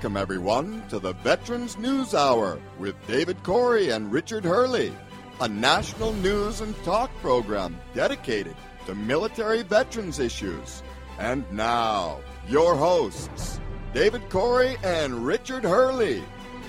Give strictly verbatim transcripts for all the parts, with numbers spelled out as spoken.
Welcome, everyone, to the Veterans News Hour with David Corey and Richard Hurley, a national news and talk program dedicated to military veterans issues. And now, your hosts, David Corey and Richard Hurley.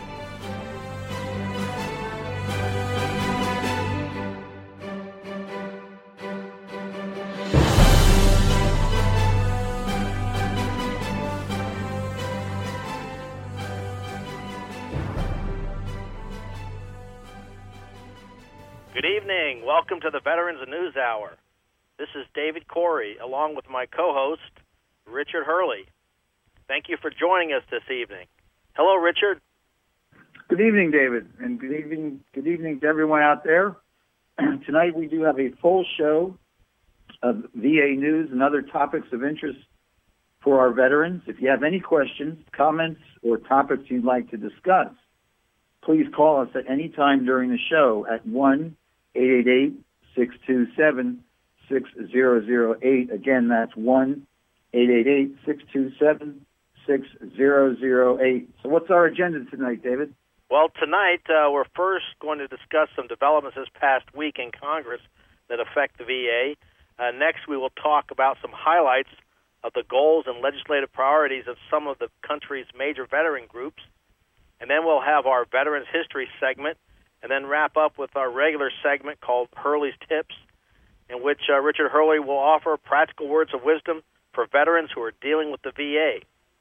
Good evening. Welcome to the Veterans News Hour. This is David Corey, along with my co-host, Richard Hurley. Thank you for joining us this evening. Hello, Richard. Good evening, David, and good evening, good evening to everyone out there. Tonight we do have a full show of V A news and other topics of interest for our veterans. If you have any questions, comments, or topics you'd like to discuss, please call us at any time during the show at one eight eight eight, six two seven, six zero zero eight. Again, that's one eight eight eight, six two seven, six zero zero eight. So what's our agenda tonight, David? Well, tonight uh, we're first going to discuss some developments this past week in Congress that affect the V A. Uh, next, we will talk about some highlights of the goals and legislative priorities of some of the country's major veteran groups. And then we'll have our Veterans History segment, and then wrap up with our regular segment called Hurley's Tips, in which uh, Richard Hurley will offer practical words of wisdom for veterans who are dealing with the V A.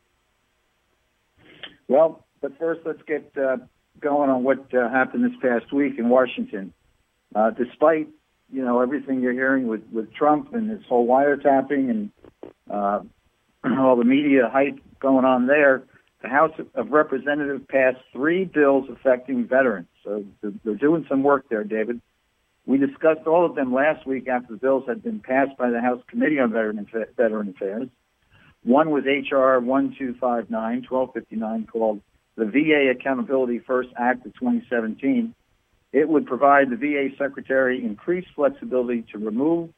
Well, but first let's get uh, going on what uh, happened this past week in Washington. Uh, despite, you know, everything you're hearing with, with Trump and his whole wiretapping and uh, all the media hype going on there, the House of Representatives passed three bills affecting veterans. So they're doing some work there, David. We discussed all of them last week after the bills had been passed by the House Committee on Veteran, Veteran Affairs. One was H R twelve fifty-nine, twelve fifty-nine, called the V A Accountability First Act of twenty seventeen. It would provide the V A Secretary increased flexibility to remove,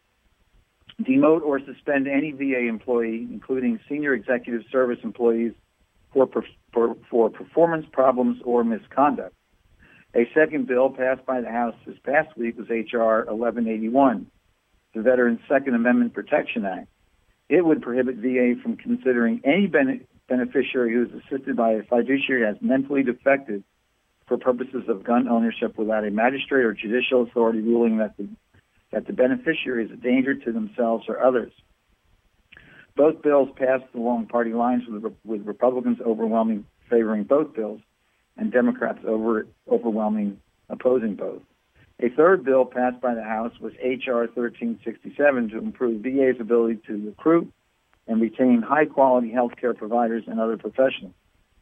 demote, or suspend any V A employee, including senior executive service employees, For, for, for performance problems or misconduct. A second bill passed by the House this past week was H R eleven eighty-one, the Veterans Second Amendment Protection Act. It would prohibit V A from considering any bene- beneficiary who is assisted by a fiduciary as mentally defective for purposes of gun ownership without a magistrate or judicial authority ruling that the, that the beneficiary is a danger to themselves or others. Both bills passed along party lines with, with Republicans overwhelming favoring both bills and Democrats over, overwhelming opposing both. A third bill passed by the House was H R thirteen sixty-seven to improve V A's ability to recruit and retain high-quality health care providers and other professionals.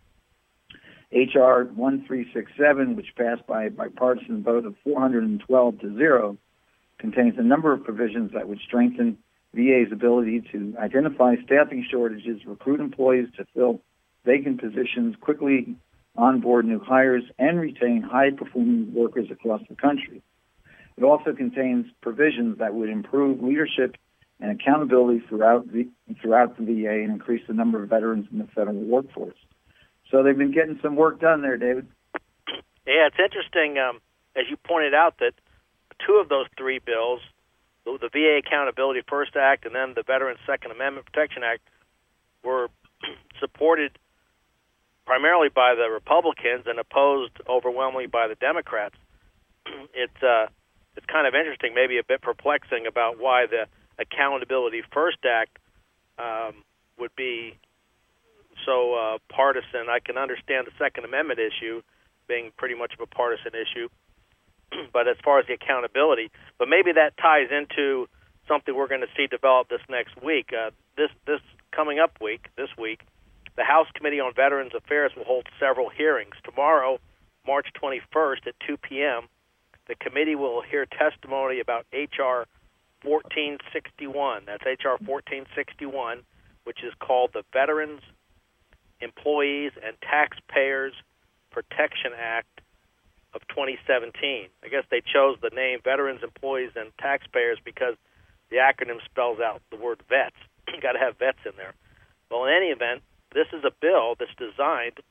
H R thirteen sixty-seven, which passed by a bipartisan vote of four hundred twelve to zero, contains a number of provisions that would strengthen V A's ability to identify staffing shortages, recruit employees to fill vacant positions, quickly onboard new hires, and retain high-performing workers across the country. It also contains provisions that would improve leadership and accountability throughout the, throughout the V A and increase the number of veterans in the federal workforce. So they've been getting some work done there, David. Yeah, it's interesting, um, as you pointed out, that two of those three bills, the V A Accountability First Act and then the Veterans Second Amendment Protection Act, were supported primarily by the Republicans and opposed overwhelmingly by the Democrats. It's uh, it's kind of interesting, maybe a bit perplexing, about why the Accountability First Act um, would be so uh, partisan. I can understand the Second Amendment issue being pretty much of a partisan issue, but as far as the accountability, but maybe that ties into something we're going to see develop this next week. Uh, this this coming up week, this week, the House Committee on Veterans Affairs will hold several hearings. Tomorrow, March twenty-first at two p.m., the committee will hear testimony about H R fourteen sixty-one. That's H R fourteen sixty-one, which is called the Veterans, Employees, and Taxpayers Protection Act of twenty seventeen. I guess they chose the name Veterans, Employees, and Taxpayers because the acronym spells out the word vets. You got to have vets in there. Well, in any event, This is a bill that's designed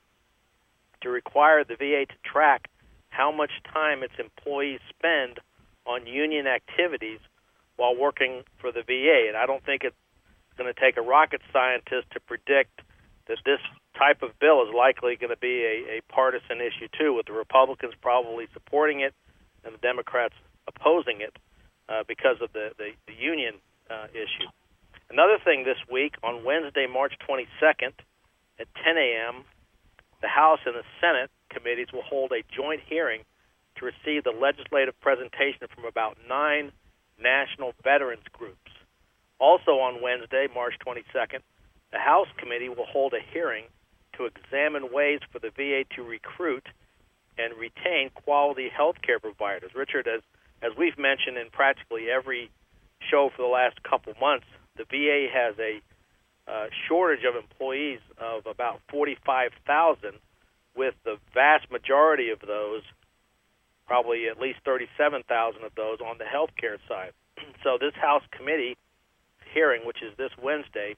to require the V A to track how much time its employees spend on union activities while working for the V A. And I don't think it's going to take a rocket scientist to predict that this type of bill is likely going to be a, a partisan issue, too, with the Republicans probably supporting it and the Democrats opposing it uh, because of the, the, the union uh, issue. Another thing this week, on Wednesday, March twenty-second, at ten a.m., the House and the Senate committees will hold a joint hearing to receive the legislative presentation from about nine national veterans groups. Also on Wednesday, March twenty-second, the House committee will hold a hearing to examine ways for the V A to recruit and retain quality health care providers. Richard, as, as we've mentioned in practically every show for the last couple months, the V A has a uh, shortage of employees of about forty-five thousand, with the vast majority of those, probably at least thirty-seven thousand of those, on the health care side. So this House committee hearing, which is this Wednesday,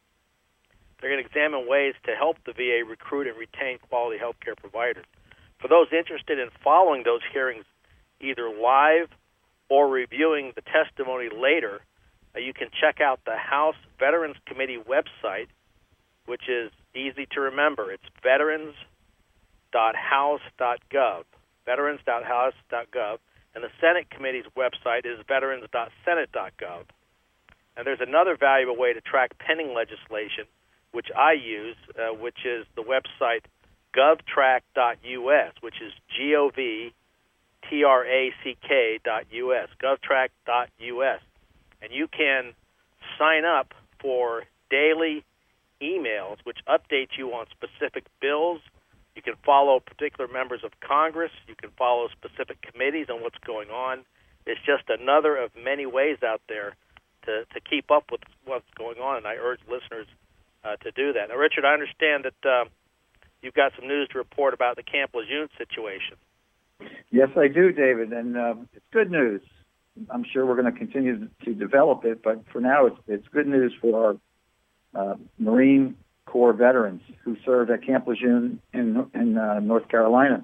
they're going to examine ways to help the V A recruit and retain quality health care providers. For those interested in following those hearings either live or reviewing the testimony later, uh, you can check out the House Veterans Committee website, which is easy to remember. It's veterans dot house dot gov, veterans dot house dot gov, and the Senate Committee's website is veterans dot senate dot gov. And there's another valuable way to track pending legislation, which I use, uh, which is the website govtrack dot U S, which is G O V T R A C K dot U S, govtrack dot U S. And you can sign up for daily emails which update you on specific bills. You can follow particular members of Congress. You can follow specific committees on what's going on. It's just another of many ways out there to, to keep up with what's going on, and I urge listeners uh, to do that. Now, Richard, I understand that uh, you've got some news to report about the Camp Lejeune situation. Yes, I do, David, and uh, it's good news. I'm sure we're going to continue to develop it, but for now it's, it's good news for our uh, Marine Corps veterans who served at Camp Lejeune in, in uh, North Carolina.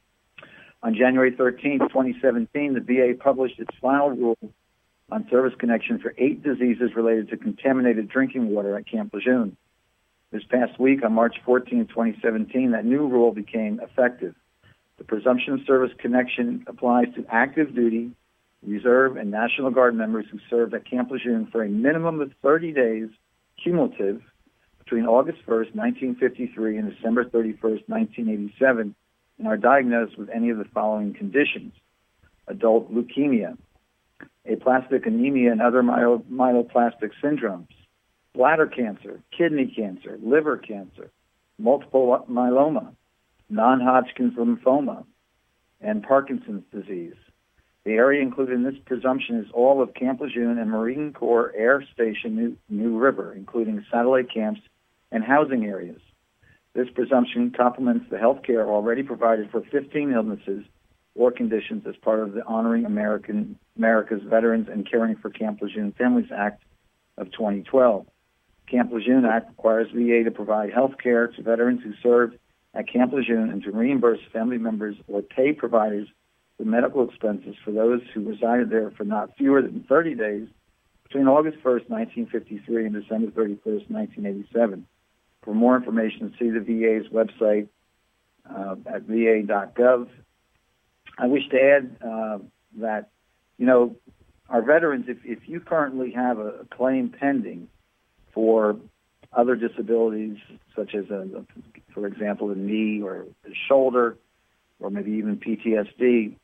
On January thirteenth, twenty seventeen, the V A published its final rule on service connection for eight diseases related to contaminated drinking water at Camp Lejeune. This past week, on March fourteenth, twenty seventeen, that new rule became effective. The presumption of service connection applies to active duty, reserve, and National Guard members who served at Camp Lejeune for a minimum of thirty days cumulative between August first, nineteen fifty-three and December thirty-first, nineteen eighty-seven, and are diagnosed with any of the following conditions: adult leukemia, aplastic anemia and other myel- myeloplastic syndromes, bladder cancer, kidney cancer, liver cancer, multiple myeloma, non-Hodgkin's lymphoma, and Parkinson's disease. The area included in this presumption is all of Camp Lejeune and Marine Corps Air Station New, New River, including satellite camps and housing areas. This presumption complements the health care already provided for fifteen illnesses or conditions as part of the Honoring American America's Veterans and Caring for Camp Lejeune Families Act of twenty twelve. Camp Lejeune Act requires V A to provide health care to veterans who served at Camp Lejeune and to reimburse family members or pay providers for medical expenses for those who resided there for not fewer than thirty days between August first, nineteen fifty-three and December thirty-first, nineteen eighty-seven. For more information, see the V A's website uh, at v a dot gov. I wish to add uh, that, you know, our veterans, if, if you currently have a, a claim pending for other disabilities, such as, a, a, for example, a knee or a shoulder, or maybe even P T S D,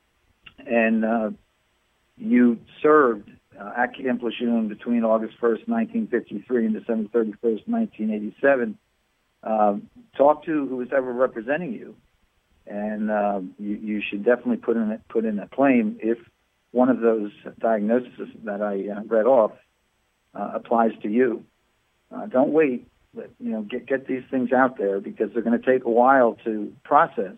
and uh, you served uh, at Camp Lejeune between August first, nineteen fifty-three and December thirty-first, nineteen eighty-seven, uh, talk to who was ever representing you, and uh, you, you should definitely put in a, put in a claim if one of those diagnoses that I uh, read off uh, applies to you. Uh, don't wait. But, you know, get get these things out there because they're going to take a while to process.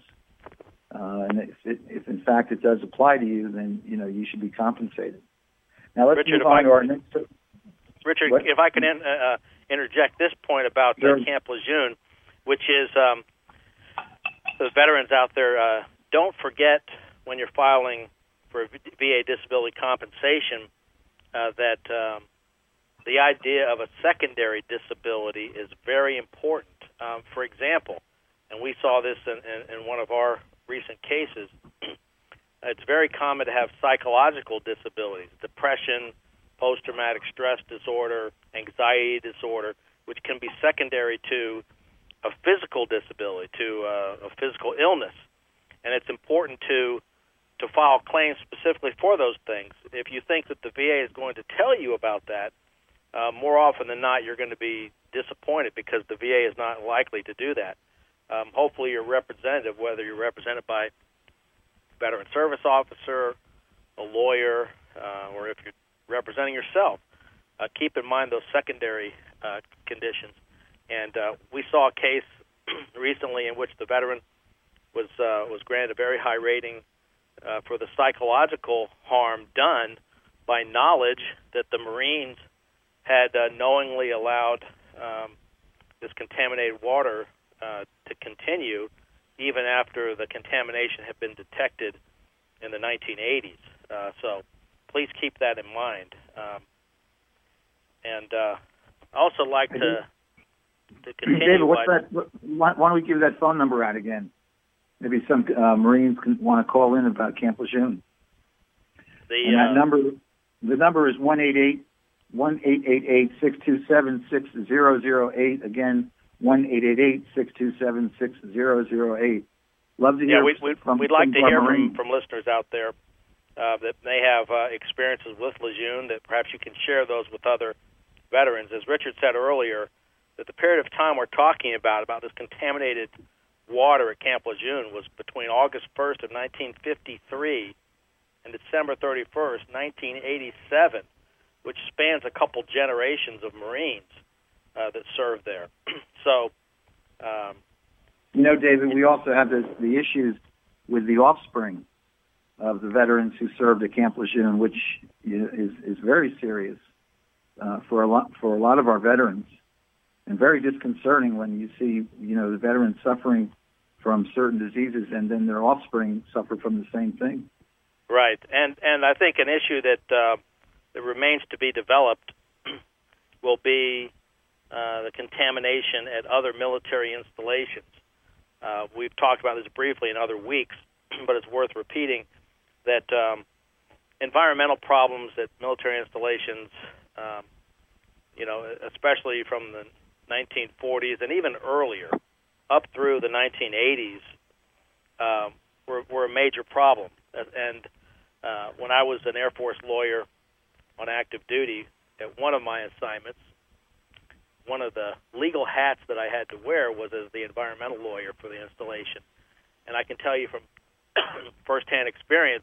Uh, and if, it, if in fact it does apply to you, then you know you should be compensated. Now let's Richard, move on I, to our next. Richard, what? if I can in, uh, interject this point about uh, Sure. Camp Lejeune, which is um, the veterans out there, uh, don't forget when you're filing for V A disability compensation uh, that um, the idea of a secondary disability is very important. Um, for example, and we saw this in, in, in one of our recent cases, it's very common to have psychological disabilities, depression, post-traumatic stress disorder, anxiety disorder, which can be secondary to a physical disability, to uh, a physical illness. And it's important to to file claims specifically for those things. If you think that the V A is going to tell you about that, uh, more often than not, you're going to be disappointed because the V A is not likely to do that. Um, hopefully your representative, whether you're represented by a veteran service officer, a lawyer, uh, or if you're representing yourself, uh, keep in mind those secondary uh, conditions. And uh, we saw a case recently in which the veteran was uh, was granted a very high rating uh, for the psychological harm done by knowledge that the Marines had uh, knowingly allowed um, this contaminated water uh, to continue even after the contamination had been detected in the nineteen eighties. Uh, so please keep that in mind. Um, and uh, I also like to to continue. David, what's by, that? Why, why don't we give that phone number out again? Maybe some uh, Marines can want to call in about Camp Lejeune. The and that uh, number, the number is one eight eight one eight eight eight six two seven six zero zero eight. Again, one eight eight eight six two seven six zero zero eight. Love to hear. Yeah, we'd, we'd, from, we'd like from to hear Marines. from, from listeners out there uh, that may have uh, experiences with Lejeune, that perhaps you can share those with other veterans. As Richard said earlier, that the period of time we're talking about, about this contaminated water at Camp Lejeune, was between August first of nineteen fifty-three and December thirty-first, nineteen eighty-seven, which spans a couple generations of Marines uh, that served there. so, um, You know, David, we also have the, the issues with the offspring of the veterans who served at Camp Lejeune, which is, is very serious uh, for a lot for a lot of our veterans, and very disconcerting when you see, you know, the veterans suffering from certain diseases and then their offspring suffer from the same thing. Right, and and I think an issue that uh, that remains to be developed will be uh, the contamination at other military installations. Uh, we've talked about this briefly in other weeks, but it's worth repeating that um, environmental problems at military installations, um, you know, especially from the nineteen forties and even earlier, up through the nineteen eighties, um, were, were a major problem. And uh, when I was an Air Force lawyer on active duty, at one of my assignments, one of the legal hats that I had to wear was as the environmental lawyer for the installation. And I can tell you from firsthand experience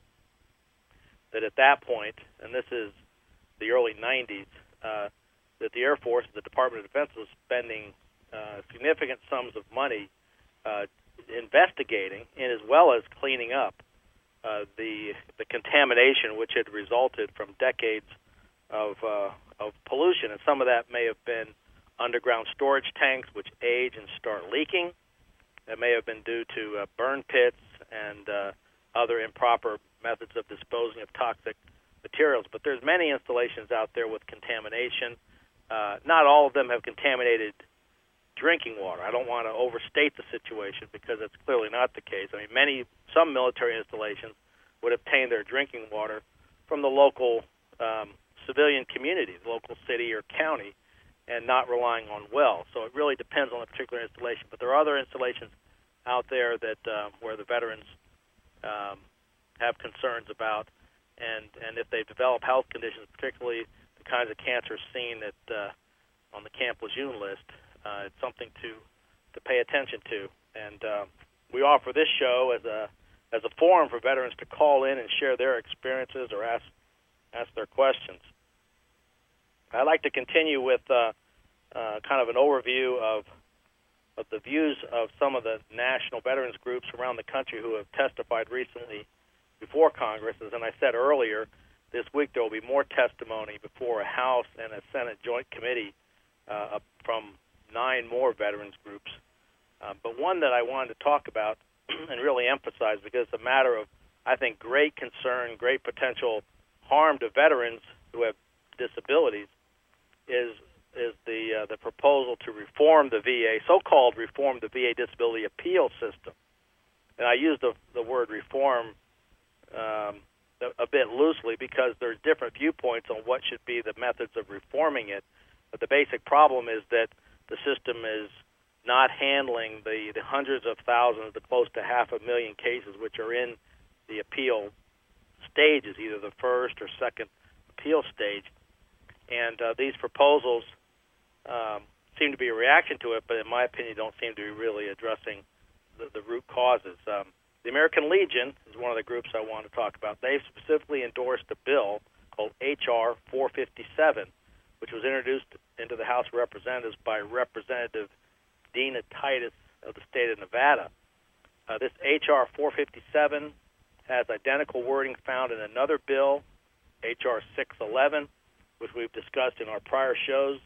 that at that point, and this is the early nineties, uh, that the Air Force, the Department of Defense, was spending uh, significant sums of money uh, investigating and as well as cleaning up uh, the the contamination which had resulted from decades of uh, of pollution. And some of that may have been underground storage tanks which age and start leaking. It may have been due to uh, burn pits and uh, other improper methods of disposing of toxic materials. But there's many installations out there with contamination. Uh, not all of them have contaminated drinking water. I don't want to overstate the situation because it's clearly not the case. I mean, many, some military installations would obtain their drinking water from the local um, civilian community, the local city or county, and not relying on wells. So it really depends on the particular installation. But there are other installations out there that uh, where the veterans um, have concerns about, and, and if they develop health conditions, particularly the kinds of cancers seen at uh, on the Camp Lejeune list, uh, it's something to to pay attention to. And uh, we offer this show as a as a forum for veterans to call in and share their experiences or ask ask their questions. I'd like to continue with uh, uh, kind of an overview of of the views of some of the national veterans groups around the country who have testified recently before Congress. As I said earlier, this week there will be more testimony before a House and a Senate Joint Committee uh, from nine more veterans groups. Uh, but one that I wanted to talk about and really emphasize, because it's a matter of, I think, great concern, great potential harm to veterans who have disabilities, is is the uh, the proposal to reform the V A, so-called reform the V A disability appeal system. And I use the the word reform um, a, a bit loosely because there's different viewpoints on what should be the methods of reforming it. But the basic problem is that the system is not handling the, the hundreds of thousands, the close to half a million cases which are in the appeal stages, either the first or second appeal stage. And uh, these proposals um, seem to be a reaction to it, but in my opinion don't seem to be really addressing the, the root causes. Um, the American Legion is one of the groups I want to talk about. They've specifically endorsed a bill called H R four fifty-seven, which was introduced into the House of Representatives by Representative Dina Titus of the state of Nevada. Uh, this H R four fifty-seven has identical wording found in another bill, H R six eleven, which we've discussed in our prior shows.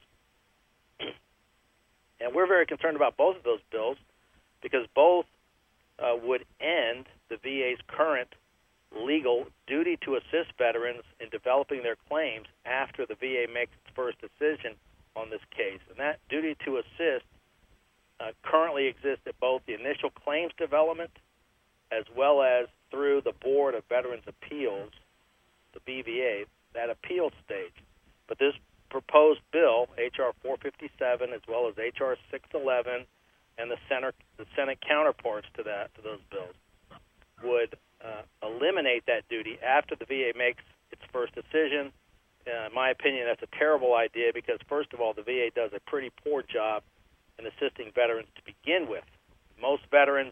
And we're very concerned about both of those bills because both uh, would end the V A's current legal duty to assist veterans in developing their claims after the V A makes its first decision on this case. And that duty to assist uh, currently exists at both the initial claims development as well as through the Board of Veterans Appeals, the B V A, that appeal stage. But this proposed bill, H R four fifty-seven, as well as H R six eleven, and the Senate, the Senate counterparts to that, to those bills, would uh, eliminate that duty after the V A makes its first decision. Uh, in my opinion, that's a terrible idea because, first of all, the V A does a pretty poor job in assisting veterans to begin with. Most veterans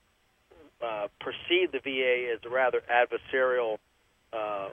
uh, perceive the V A as a rather adversarial uh,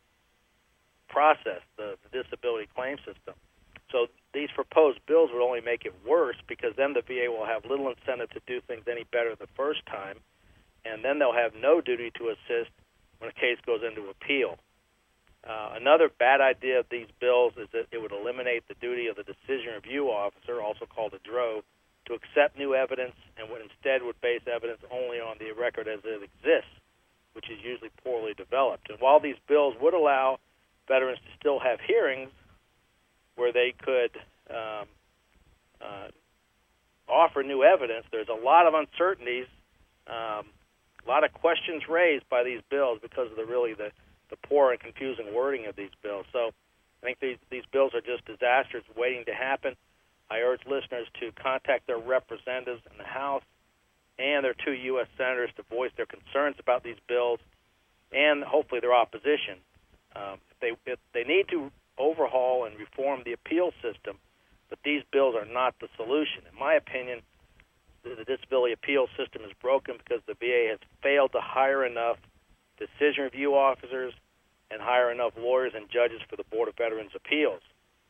process, the, the disability claim system. So these proposed bills would only make it worse because then the V A will have little incentive to do things any better the first time, and then they'll have no duty to assist when a case goes into appeal. Uh, another bad idea of these bills is that it would eliminate the duty of the decision review officer, also called a D R O, to accept new evidence and would instead would base evidence only on the record as it exists, which is usually poorly developed. And while these bills would allow veterans to still have hearings where they could um, uh, offer new evidence, there's a lot of uncertainties, um, a lot of questions raised by these bills because of the really the, the poor and confusing wording of these bills. So I think these, these bills are just disasters waiting to happen. I urge listeners to contact their representatives in the House and their two U S senators to voice their concerns about these bills and hopefully their opposition. Um, if they if they need to overhaul and reform the appeal system, but these bills are not the solution. In my opinion, the, the disability appeal system is broken because the V A has failed to hire enough decision review officers and hire enough lawyers and judges for the Board of Veterans Appeals.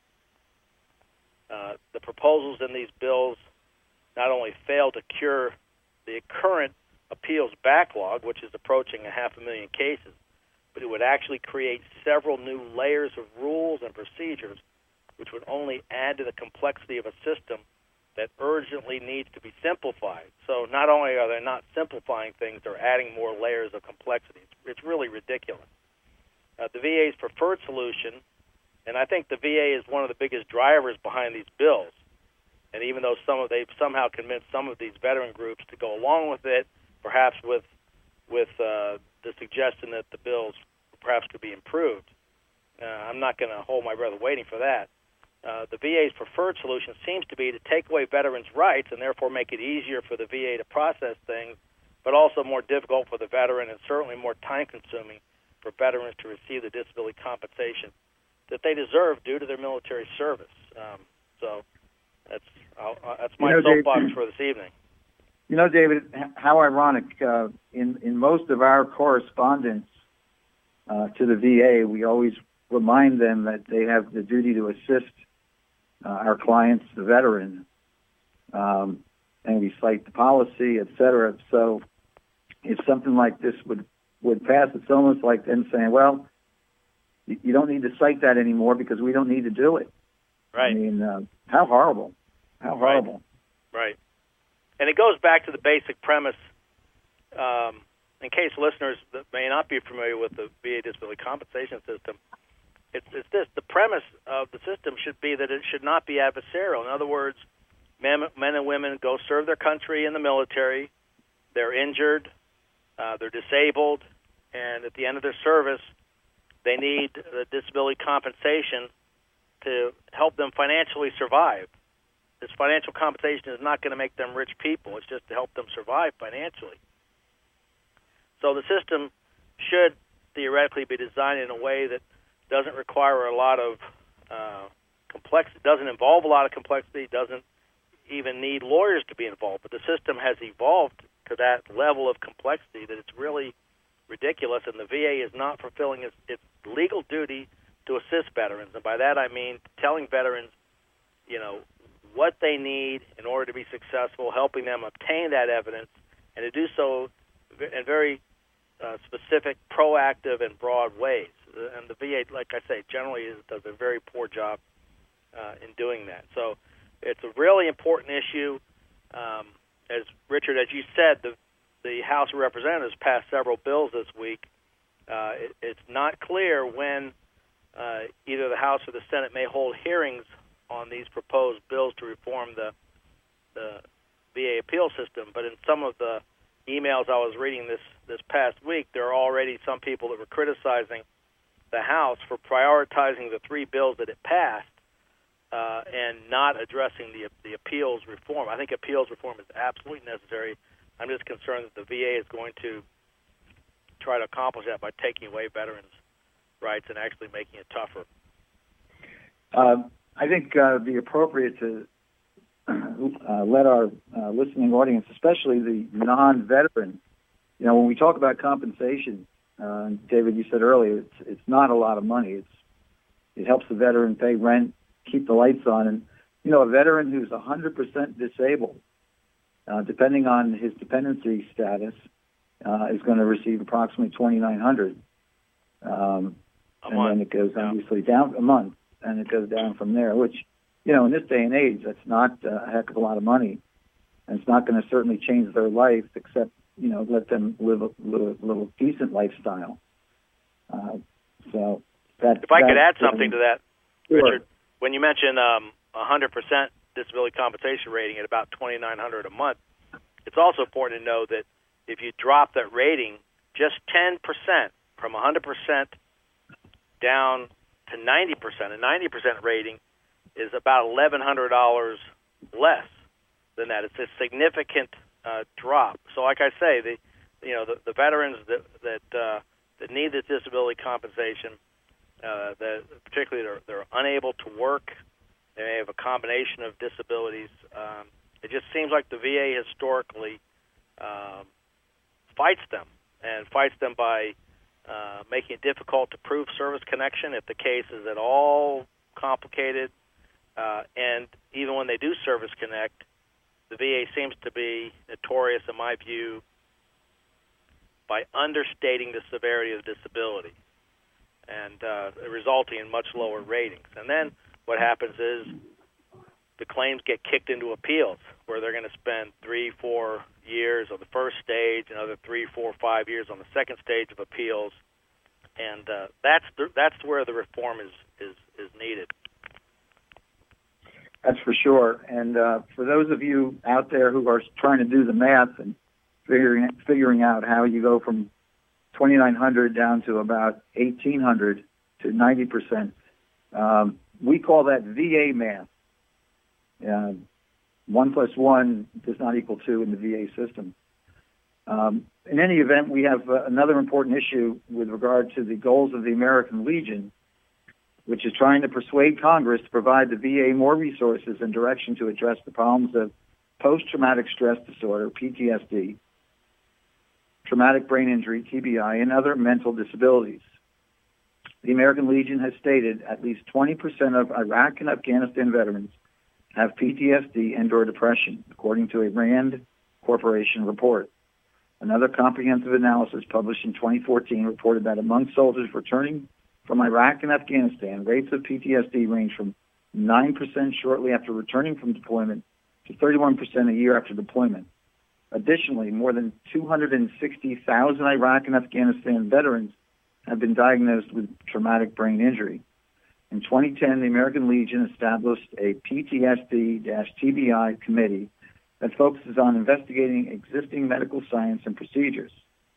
Uh, the proposals in these bills not only fail to cure the current appeals backlog, which is approaching a half a million cases, but it would actually create several new layers of rules and procedures which would only add to the complexity of a system that urgently needs to be simplified. So not only are they not simplifying things, they're adding more layers of complexity. It's, it's really ridiculous. Uh, the V A's preferred solution, and I think the V A is one of the biggest drivers behind these bills, and even though some of they've somehow convinced some of these veteran groups to go along with it, perhaps with with uh, the suggestion that the bills perhaps could be improved. Uh, I'm not going to hold my breath waiting for that. Uh, the V A's preferred solution seems to be to take away veterans' rights and therefore make it easier for the V A to process things, but also more difficult for the veteran and certainly more time-consuming for veterans to receive the disability compensation that they deserve due to their military service. Um, so that's uh, that's my you know, soapbox Dave, for this evening. You know, David, how ironic. Uh, in, in most of our correspondence uh, to the V A, we always remind them that they have the duty to assist uh, our clients, the veteran, um, and we cite the policy, et cetera. So if something like this would, would pass, it's almost like them saying, well, you, you don't need to cite that anymore because we don't need to do it. Right. I mean, uh, how horrible. How horrible. Right. right. And it goes back to the basic premise, um, in case listeners that may not be familiar with the V A disability compensation system, it's, it's this. The premise of the system should be that it should not be adversarial. In other words, men, men and women go serve their country in the military, they're injured, uh, they're disabled, and at the end of their service, they need the disability compensation to help them financially survive. This financial compensation is not going to make them rich people. It's just to help them survive financially. So the system should theoretically be designed in a way that doesn't require a lot of uh, complexity, doesn't involve a lot of complexity, doesn't even need lawyers to be involved. But the system has evolved to that level of complexity that it's really ridiculous, and the V A is not fulfilling its, its legal duty to assist veterans. And by that I mean telling veterans, you know, what they need in order to be successful, helping them obtain that evidence, and to do so in very uh, specific, proactive, and broad ways. And the V A, like I say, generally is, does a very poor job uh, in doing that. So it's a really important issue. Um, as Richard, as you said, the the House of Representatives passed several bills this week. Uh, it, it's not clear when uh, either the House or the Senate may hold hearings on these proposed bills to reform the the V A appeal system. But in some of the emails I was reading this, this past week, there are already some people that were criticizing the House for prioritizing the three bills that it passed uh, and not addressing the the appeals reform. I think appeals reform is absolutely necessary. I'm just concerned that the V A is going to try to accomplish that by taking away veterans' rights and actually making it tougher. Uh, I think uh, it'd be appropriate to uh, let our uh, listening audience, especially the non-veteran, you know, when we talk about compensation, uh, David, you said earlier, it's it's not a lot of money. It's it helps the veteran pay rent, keep the lights on, and you know, a veteran who's one hundred percent disabled, uh, depending on his dependency status, uh, is going to receive approximately twenty-nine hundred dollars, um, and month. then it goes Yeah. obviously down a month, and it goes down from there. Which, you know, in this day and age, that's not a heck of a lot of money, and it's not going to certainly change their life, except you know, let them live a little, little decent lifestyle. Uh, so that. If I that, could add um, something to that, sure. Richard, when you mention um, one hundred percent disability compensation rating at about twenty-nine hundred dollars a month, it's also important to know that if you drop that rating just ten percent from one hundred percent down to ninety percent, a ninety percent rating is about eleven hundred dollars less than that. It's a significant uh, drop. So, like I say, the you know the, the veterans that that uh, that need this disability compensation, uh, that particularly they're, they're unable to work, they may have a combination of disabilities. Um, it just seems like the V A historically um, fights them and fights them by uh, making it difficult to prove service connection if the case is at all complicated. Uh, and even when they do service connect, the V A seems to be notorious, in my view, by understating the severity of the disability and uh, resulting in much lower ratings. And then what happens is the claims get kicked into appeals, where they're going to spend three, four years on the first stage, another three, four, five years on the second stage of appeals, and uh, that's the, that's where the reform is is, is needed. That's for sure. And uh, for those of you out there who are trying to do the math and figuring figuring out how you go from twenty-nine hundred down to about eighteen hundred to ninety percent, um, we call that V A math. Uh, one plus one does not equal two in the V A system. Um, in any event, we have uh, another important issue with regard to the goals of the American Legion, which is trying to persuade Congress to provide the V A more resources and direction to address the problems of post-traumatic stress disorder, P T S D, traumatic brain injury, T B I, and other mental disabilities. The American Legion has stated at least twenty percent of Iraq and Afghanistan veterans have P T S D and or depression, according to a RAND Corporation report. Another comprehensive analysis published in twenty fourteen reported that among soldiers returning from Iraq and Afghanistan, rates of P T S D range from nine percent shortly after returning from deployment, to thirty-one percent a year after deployment. Additionally, more than two hundred sixty thousand Iraq and Afghanistan veterans have been diagnosed with traumatic brain injury. In twenty ten, the American Legion established a P T S D T B I committee that focuses on investigating existing medical science and procedures.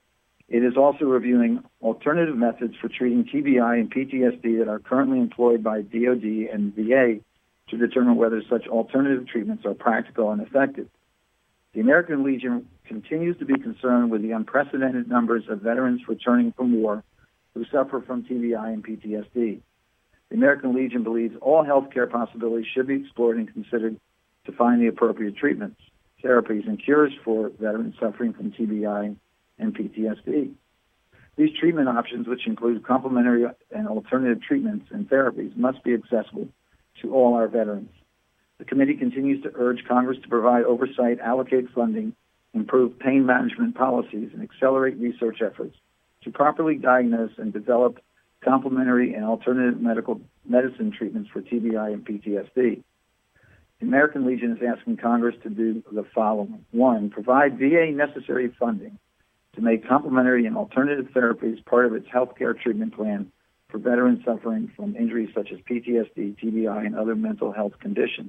It is also reviewing alternative methods for treating T B I and P T S D that are currently employed by D O D and V A to determine whether such alternative treatments are practical and effective. The American Legion continues to be concerned with the unprecedented numbers of veterans returning from war who suffer from T B I and P T S D. The American Legion believes all healthcare possibilities should be explored and considered to find the appropriate treatments, therapies, and cures for veterans suffering from T B I and P T S D. These treatment options, which include complementary and alternative treatments and therapies, must be accessible to all our veterans. The committee continues to urge Congress to provide oversight, allocate funding, improve pain management policies, and accelerate research efforts to properly diagnose and develop complementary and alternative medical medicine treatments for T B I and P T S D. The American Legion is asking Congress to do the following. One, provide V A necessary funding to make complementary and alternative therapies part of its health care treatment plan for veterans suffering from injuries such as P T S D, T B I, and other mental health conditions.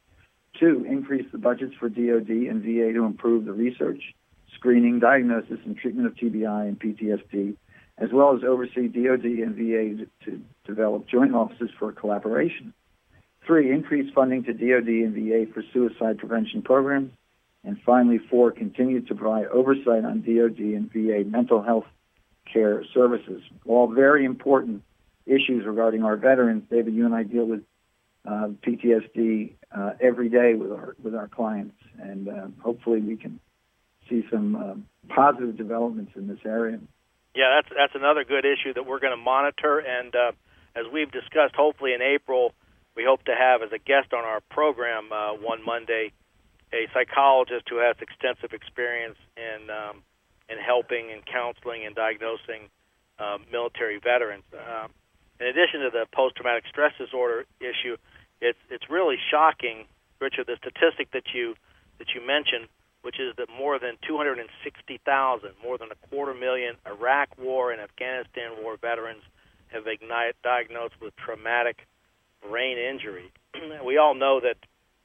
Two, increase the budgets for D O D and V A to improve the research, screening, diagnosis, and treatment of T B I and P T S D, as well as oversee D O D and V A to, to develop joint offices for collaboration. Three, increase funding to D O D and V A for suicide prevention programs. And finally, four, continue to provide oversight on D O D and V A mental health care services. All very important issues regarding our veterans. David, you and I deal with uh, P T S D uh, every day with our with our clients, and uh, hopefully we can see some uh, positive developments in this area. Yeah, that's that's another good issue that we're going to monitor, and uh, as we've discussed, hopefully in April, we hope to have as a guest on our program uh, one Monday a psychologist who has extensive experience in um, in helping and counseling and diagnosing uh, military veterans. Uh, in addition to the post-traumatic stress disorder issue, it's it's really shocking, Richard, the statistic that you that you mentioned, which is that more than two hundred sixty thousand, more than a quarter million Iraq War and Afghanistan War veterans have been diagnosed with traumatic brain injury. We all know that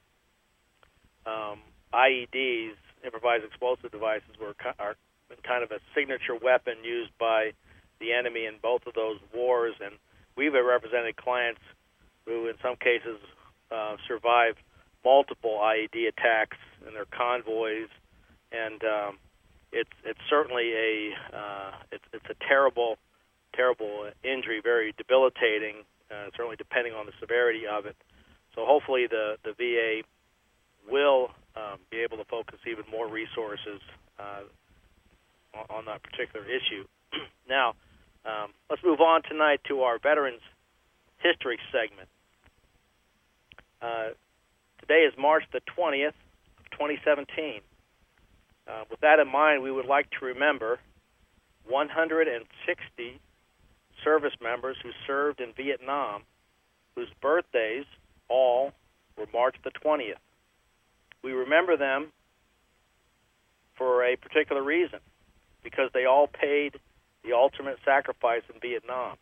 um, I E Ds, improvised explosive devices, were are kind of a signature weapon used by the enemy in both of those wars, and we've represented clients who, in some cases, uh, survived multiple I E D attacks in their convoys, and um, it's it's certainly a uh, it's it's a terrible terrible injury, very debilitating. Uh, certainly, depending on the severity of it. So hopefully, the the V A will um, be able to focus even more resources uh, on, on that particular issue. Now, um, let's move on tonight to our Veterans History segment. Uh, today is March the twentieth of twenty seventeen. Uh, with that in mind, we would like to remember one hundred sixty service members who served in Vietnam, whose birthdays all were March the twentieth. We remember them for a particular reason, because they all paid the ultimate sacrifice in Vietnam.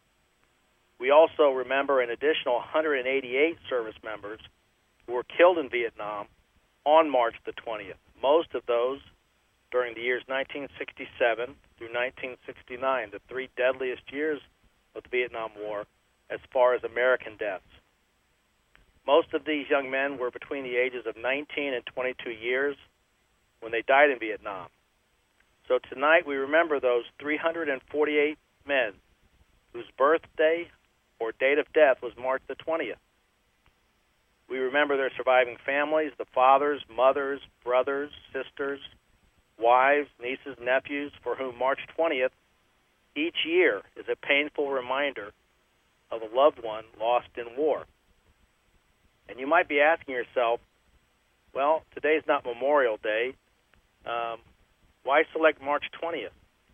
We also remember an additional one hundred eighty-eight service members who were killed in Vietnam on March the twentieth, most of those during the years nineteen sixty-seven through nineteen sixty-nine, the three deadliest years of the Vietnam War as far as American deaths. Most of these young men were between the ages of nineteen and twenty-two years when they died in Vietnam. So tonight we remember those three hundred forty-eight men whose birthday or date of death was March the twentieth. We remember their surviving families, the fathers, mothers, brothers, sisters, wives, nieces, nephews, for whom March twentieth each year is a painful reminder of a loved one lost in war. And you might be asking yourself, well, today's not Memorial Day. Um, why select March twentieth?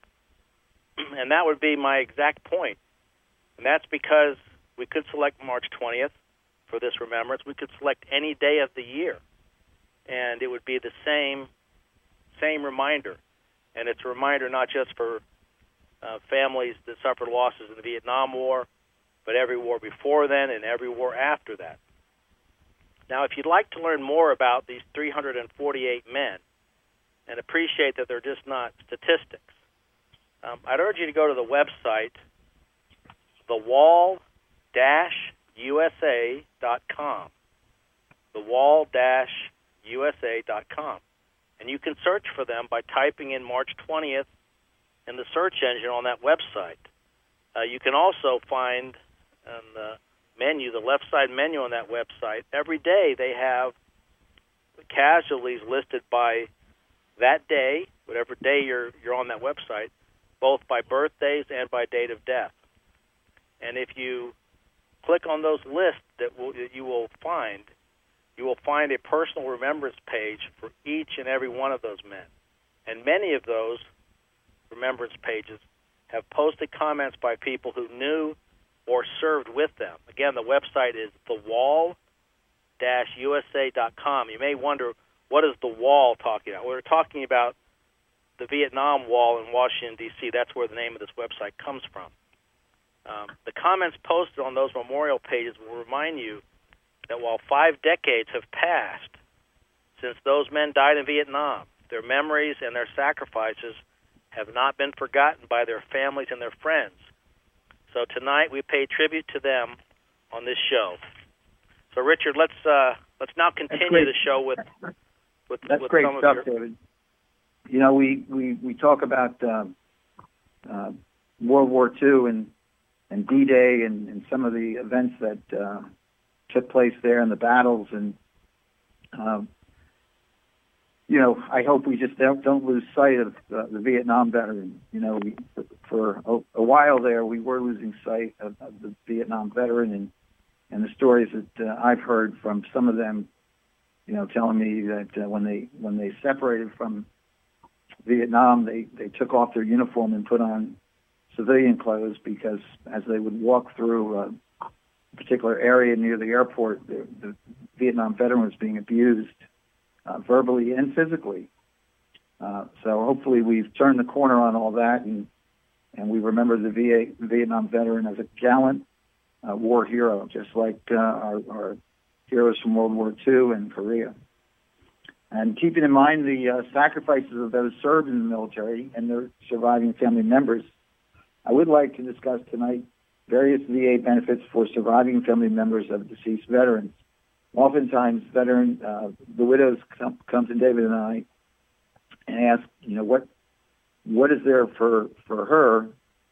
And that would be my exact point. And that's because we could select March twentieth for this remembrance, we could select any day of the year, and it would be the same same reminder. And it's a reminder not just for uh, families that suffered losses in the Vietnam War, but every war before then and every war after that. Now, if you'd like to learn more about these three hundred forty-eight men and appreciate that they're just not statistics, um, I'd urge you to go to the website, the wall dash U S A dot com, the wall dash U S A dot com. And you can search for them by typing in March twentieth in the search engine on that website. Uh, you can also find on the menu, the left side menu on that website, every day they have the casualties listed by that day, whatever day you're you're on that website, both by birthdays and by date of death. And if you click on those lists that, will, that you will find, you will find a personal remembrance page for each and every one of those men. And many of those remembrance pages have posted comments by people who knew or served with them. Again, the website is the wall dash U S A dot com. You may wonder, what is the wall talking about? We're talking about the Vietnam Wall in Washington, D C That's where the name of this website comes from. Um, the comments posted on those memorial pages will remind you that while five decades have passed since those men died in Vietnam, their memories and their sacrifices have not been forgotten by their families and their friends. So tonight we pay tribute to them on this show. So Richard, let's uh, let's now continue the show with with, That's with great some stuff, of your... David. You know, we, we, we talk about uh, uh, World War Two and and D-Day and, and some of the events that uh, took place there and the battles, and um, you know, I hope we just don't, don't lose sight of uh, the Vietnam veteran. You know, we, for a, a while there, we were losing sight of, of the Vietnam veteran, and, and the stories that uh, I've heard from some of them, you know, telling me that uh, when they when they separated from Vietnam, they, they took off their uniform and put on civilian clothes, because as they would walk through a particular area near the airport, the, the Vietnam veteran was being abused Uh, verbally and physically. Uh, so hopefully we've turned the corner on all that, and and we remember the V A, Vietnam veteran as a gallant uh, war hero, just like uh, our, our heroes from World War Two and Korea. And keeping in mind the uh, sacrifices of those served in the military and their surviving family members, I would like to discuss tonight various V A benefits for surviving family members of deceased veterans. Oftentimes, veteran uh, the widows come, come to David and I and ask, you know, what what is there for for her?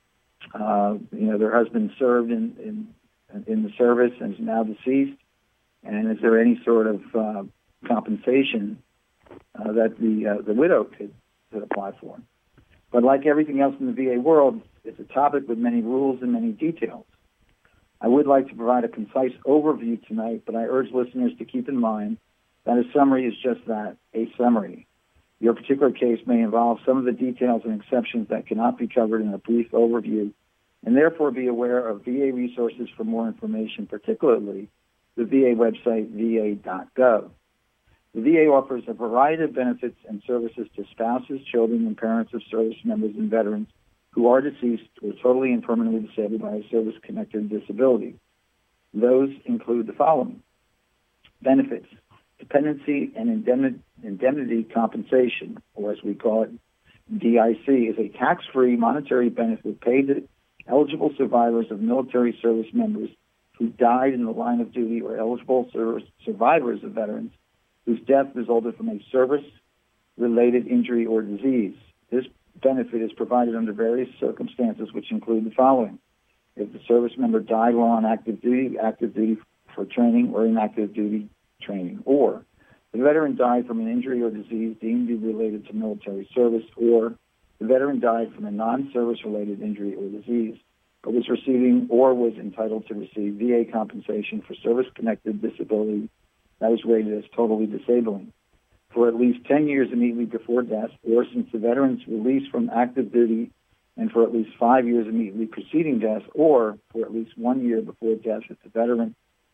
Uh, you know, their husband served in, in in the service and is now deceased, and is there any sort of uh, compensation uh, that the uh, the widow could could apply for? But like everything else in the V A world, it's a topic with many rules and many details. I would like to provide a concise overview tonight, but I urge listeners to keep in mind that a summary is just that, a summary. Your particular case may involve some of the details and exceptions that cannot be covered in a brief overview, and therefore be aware of V A resources for more information, particularly the V A website, V A dot gov. The V A offers a variety of benefits and services to spouses, children, and parents of service members and veterans who are deceased or totally and permanently disabled by a service-connected disability. Those include the following: benefits, dependency and indemnity compensation, or as we call it, D I C, is a tax-free monetary benefit paid to eligible survivors of military service members who died in the line of duty, or eligible service survivors of veterans whose death resulted from a service-related injury or disease. This benefit is provided under various circumstances, which include the following: if the service member died while on active duty, active duty for training, or inactive duty training, or the veteran died from an injury or disease deemed to be related to military service, or the veteran died from a non-service related injury or disease, but was receiving or was entitled to receive V A compensation for service-connected disability that was rated as totally disabling for at least ten years immediately before death, or since the veteran's release from active duty, and for at least five years immediately preceding death, or for at least one year before death if the veteran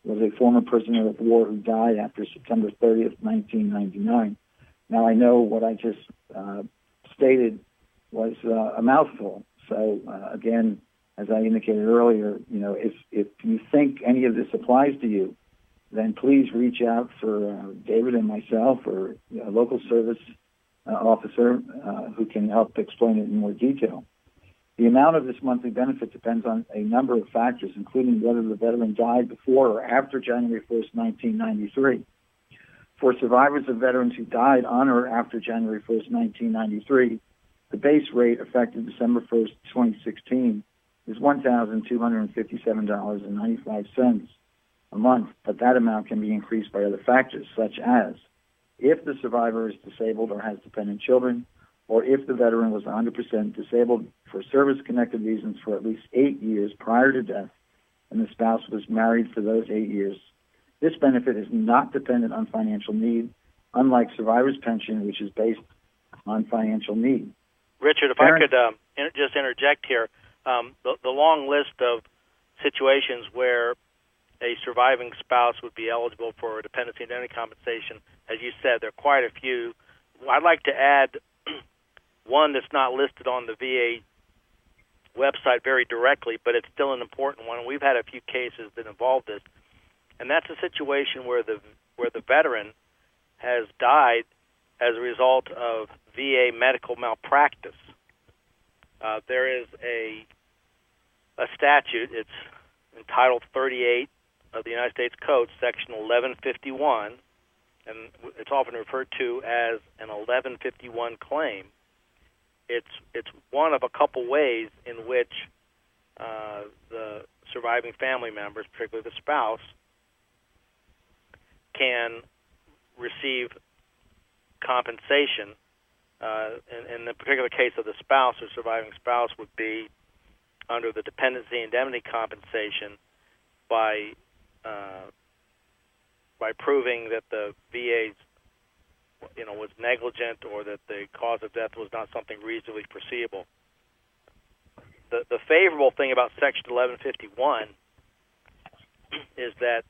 was a former prisoner of war who died after September thirtieth, nineteen ninety-nine. Now, I know what I just uh, stated was uh, a mouthful. So, uh, again, as I indicated earlier, you know, if, if you think any of this applies to you, then please reach out for uh, David and myself or a local service uh, officer uh, who can help explain it in more detail. The amount of this monthly benefit depends on a number of factors, including whether the veteran died before or after January first, nineteen ninety-three. For survivors of veterans who died on or after January first, nineteen ninety-three, the base rate effective December first, twenty sixteen is one thousand two hundred fifty-seven dollars and ninety-five cents a month, but that amount can be increased by other factors, such as if the survivor is disabled or has dependent children, or if the veteran was one hundred percent disabled for service-connected reasons for at least eight years prior to death, and the spouse was married for those eight years. This benefit is not dependent on financial need, unlike survivor's pension, which is based on financial need. Richard, if Parents, I could um, inter- just interject here, um, the, the long list of situations where a surviving spouse would be eligible for dependency indemnity compensation, as you said, there are quite a few. I'd like to add one that's not listed on the V A website very directly, but it's still an important one. We've had a few cases that involve this, and that's a situation where the where the veteran has died as a result of V A medical malpractice. Uh, there is a a statute. It's entitled thirty-eight of the United States Code, Section eleven fifty-one, and it's often referred to as an eleven fifty-one claim. It's it's one of a couple ways in which uh, the surviving family members, particularly the spouse, can receive compensation. Uh, in, in the particular case of the spouse or surviving spouse would be under the dependency indemnity compensation by uh, by proving that the V A's you know was negligent or that the cause of death was not something reasonably foreseeable. The the favorable thing about Section eleven fifty-one is that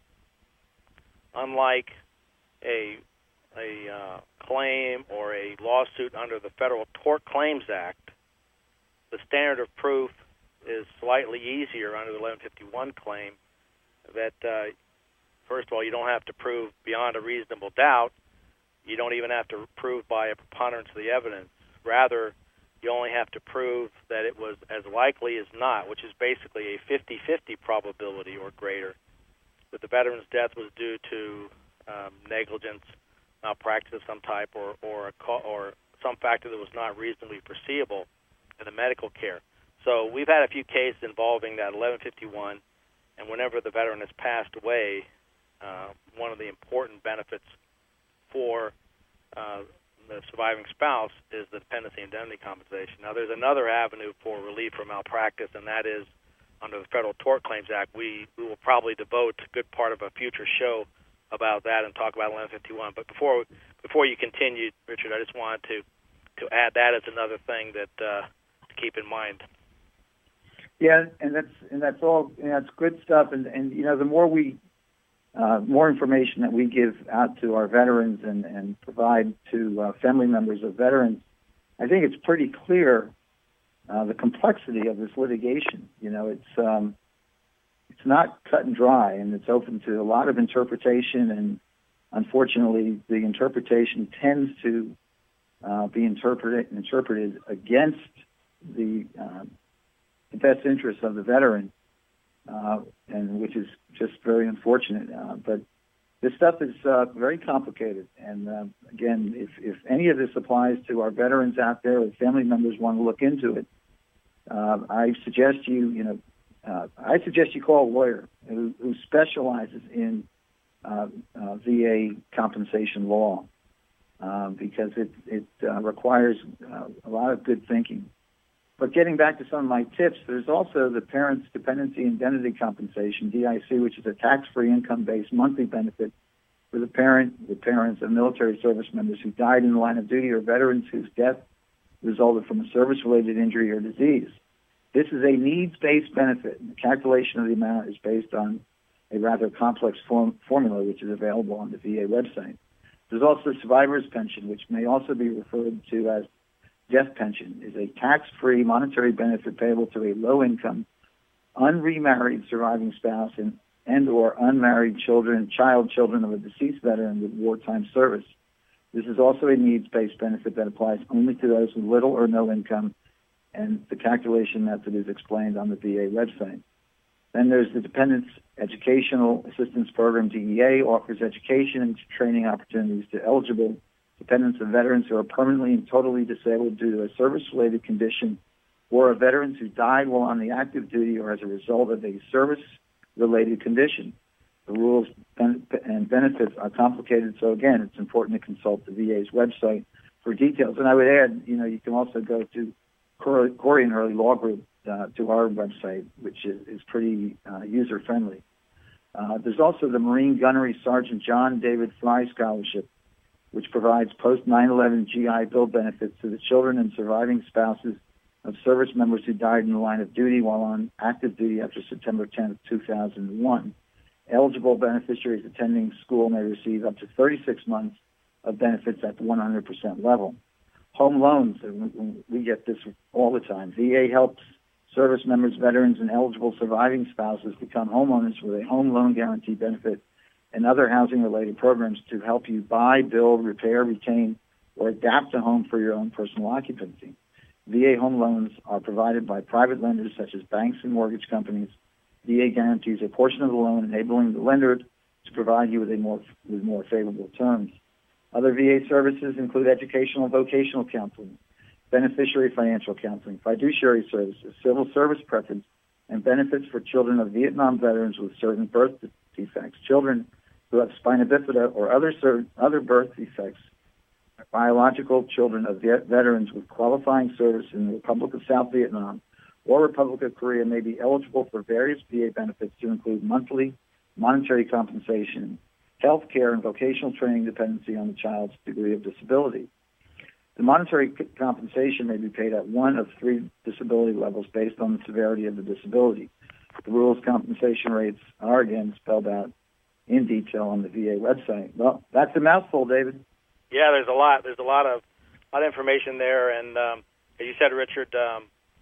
unlike a a uh, claim or a lawsuit under the Federal Tort Claims Act, the standard of proof is slightly easier under the eleven fifty-one claim. That uh, first of all, you don't have to prove beyond a reasonable doubt. You don't even have to prove by a preponderance of the evidence. Rather, you only have to prove that it was as likely as not, which is basically a fifty-fifty probability or greater, that the veteran's death was due to um, negligence, malpractice of some type, or or, a co- or some factor that was not reasonably foreseeable in the medical care. So we've had a few cases involving that eleven fifty-one, and whenever the veteran has passed away, uh, one of the important benefits for uh, the surviving spouse is the dependency indemnity compensation. Now, there's another avenue for relief from malpractice, and that is under the Federal Tort Claims Act. We, we will probably devote a good part of a future show about that and talk about eleven fifty-one. But before before you continue, Richard, I just wanted to, to add that as another thing that uh, to keep in mind. Yeah, and that's and that's all. You know, it's good stuff. And, and you know, the more we uh, more information that we give out to our veterans and, and provide to uh, family members of veterans, I think it's pretty clear uh, the complexity of this litigation. You know, it's um, it's not cut and dry, and it's open to a lot of interpretation. And unfortunately, the interpretation tends to uh, be interpreted interpreted against the uh, the best interests of the veteran, uh, and which is just very unfortunate. Uh, but this stuff is uh, very complicated. And uh, again, if, if any of this applies to our veterans out there, or family members want to look into it, uh, I suggest you, you know, uh, I suggest you call a lawyer who, who specializes in uh, uh, V A compensation law, uh, because it it uh, requires uh, a lot of good thinking. But getting back to some of my tips, there's also the Parents' Dependency Indemnity Compensation, D I C, which is a tax-free income-based monthly benefit for the parent, the parents of military service members who died in the line of duty or veterans whose death resulted from a service-related injury or disease. This is a needs-based benefit, and the calculation of the amount is based on a rather complex form, formula which is available on the V A website. There's also survivor's pension, which may also be referred to as death pension, is a tax-free monetary benefit payable to a low-income, unremarried surviving spouse and, and or unmarried children, child children of a deceased veteran with wartime service. This is also a needs-based benefit that applies only to those with little or no income, and the calculation method is explained on the V A website. Then there's the Dependents Educational Assistance Program. D E A offers education and training opportunities to eligible dependents of veterans who are permanently and totally disabled due to a service-related condition, or of veterans who died while on the active duty or as a result of a service-related condition. The rules and benefits are complicated, so again, it's important to consult the V A's website for details. And I would add, you know, you can also go to Corey and Hurley Law Group, uh, to our website, which is, is pretty uh, user-friendly. Uh, there's also the Marine Gunnery Sergeant John David Fry Scholarship, which provides post nine eleven G I Bill benefits to the children and surviving spouses of service members who died in the line of duty while on active duty after September tenth, two thousand one. Eligible beneficiaries attending school may receive up to thirty-six months of benefits at the one hundred percent level. Home loans, we get this all the time. V A helps service members, veterans, and eligible surviving spouses become homeowners with a home loan guarantee benefit and other housing-related programs to help you buy, build, repair, retain, or adapt a home for your own personal occupancy. V A home loans are provided by private lenders such as banks and mortgage companies. V A guarantees a portion of the loan, enabling the lender to provide you with a more with more favorable terms. Other V A services include educational and vocational counseling, beneficiary financial counseling, fiduciary services, civil service preference, and benefits for children of Vietnam veterans with certain birth defects, children who have spina bifida or other certain, other birth defects, biological children of veterans with qualifying service in the Republic of South Vietnam or Republic of Korea may be eligible for various V A benefits to include monthly monetary compensation, health care, and vocational training dependency on the child's degree of disability. The monetary compensation may be paid at one of three disability levels based on the severity of the disability. The rules, compensation rates are again spelled out in detail on the V A website. Well, that's a mouthful, David. Yeah, there's a lot. There's a lot of lot of information there, and um, as you said, Richard, um,